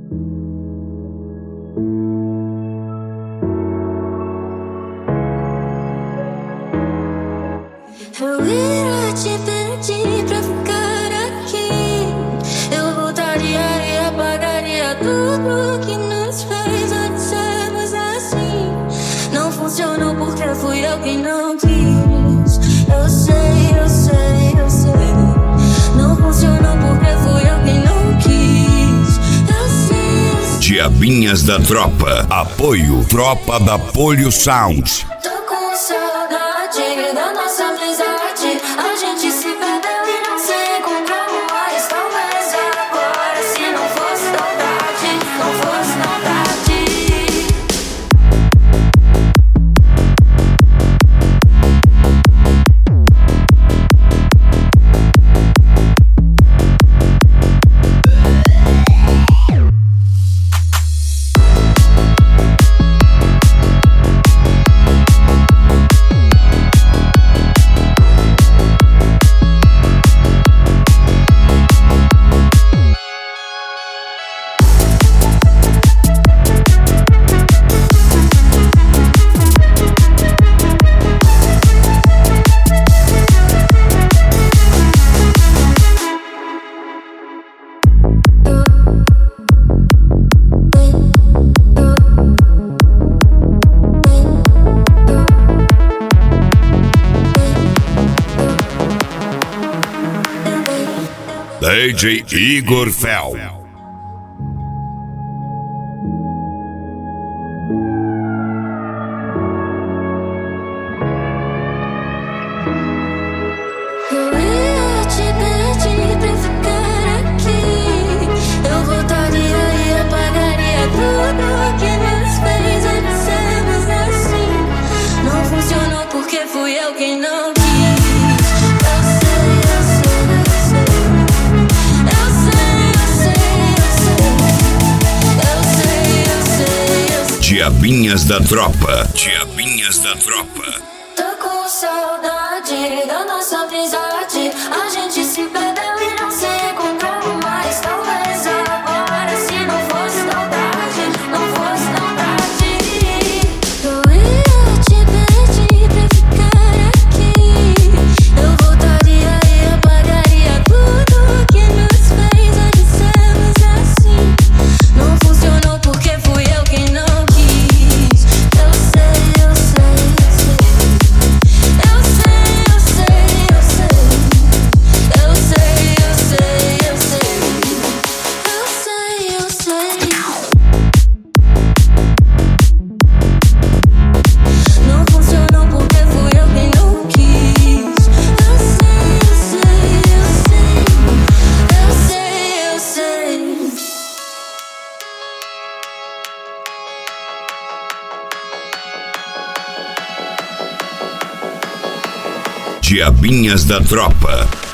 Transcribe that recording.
Eu ia te pedir pra ficar aqui. Eu voltaria e apagaria tudo que nos fez antes sermos assim. Não funcionou porque fui eu quem não quis. Eu sei, eu sei, eu sei. Não funcionou porque fui eu quem não quis. Eu sei, eu sei. Diabinhas da Tropa. Apoio Tropa da Polio Sound. Tô com saudade da nossa amizade. A gente se perdeu e não se encontrou mais. Talvez agora, se não fosse saudade, não fosse saudade. DJ Igor Fel. Eu ia te pedir pra ficar aqui. Eu voltaria e apagaria tudo que nos fez antes sermos assim. Não funcionou porque fui eu quem não quis. Eu sei, eu sei, eu sei. Eu sei, eu sei, eu sei. Diabinhas da Tropa. Diabinhas da Tropa. Tô com saudade da nossa amizade. A gente se perdeu e não se encontrou mais. Talvez agora, se não fosse saudade, não fosse saudade. Eu ia te pedir pra ficar aqui. Eu voltaria e apagaria tudo que nos fez antes sermos assim. Não funcionou porque fui eu quem não quis. Eu sei, eu sei, eu sei. Eu sei, eu sei, eu sei. Eu sei, eu sei, eu sei. Eu sei, eu sei. Não funcionou porque fui eu quem não quis. Eu sei, eu sei, eu sei. Eu sei, eu sei. Diabinhas da Tropa.